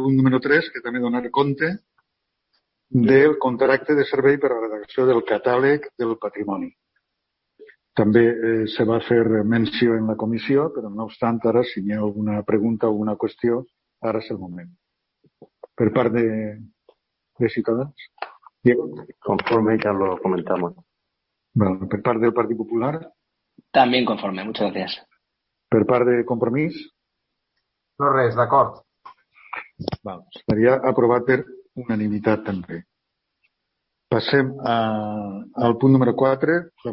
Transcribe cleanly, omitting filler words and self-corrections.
punt número 3, que també donar compte del contracte de servei per a la redacció del catàleg del patrimoni. També se va fer menció en la comissió, però no obstant, ara, si hi ha alguna pregunta o alguna qüestió, ara és el moment. Per part de Ciutadans? Diego. Conforme, ya lo comentamos. Vale. Per part del Partit Popular? También conforme, muchas gracias. Per part de Compromís? No res, d'acord. Estaria aprovat per unanimitat també. Passem al punt número 4,